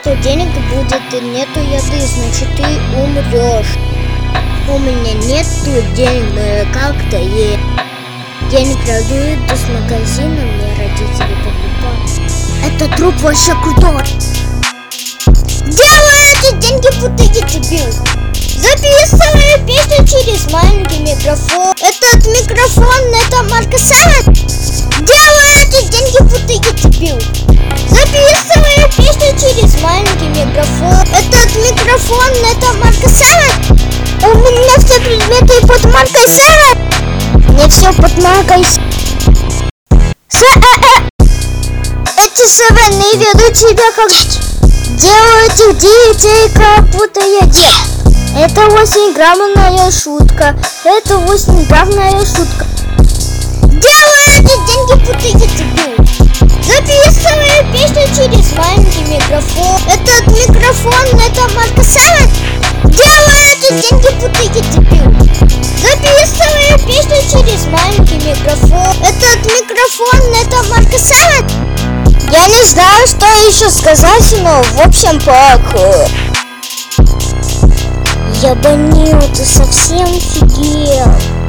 нету денег будет и нету еды, значит ты умрешь. У меня нету денег, но я как-то есть. Денег радует, да с магазина мне родители покупают. Это труп вообще крутой. Делаю эти деньги, будто я дебил. Записываю песню через маленький микрофон. Этот микрофон, это марка Севен. Делаю эти деньги, будто я дебил. Записываю песню через маленький микрофон. Этот микрофон, это марка Севен. У меня все предметы под маркой Севен. Не все под маркой Эти Севены ведут себя как... Делаю этих детей, как будто я дед. Это 8-граммная шутка. Это 8-граммная шутка. Делаю эти деньги, будто я дебил. Записываю песню через маленький микрофон. Этот микрофон, это марка Севен. Делаю эти деньги, будто я дебил. Записываю песню через маленький микрофон. Этот микрофон, это марка Севен. Я не знаю, что еще сказать, но в общем пока. Ебанил, ты совсем офигел.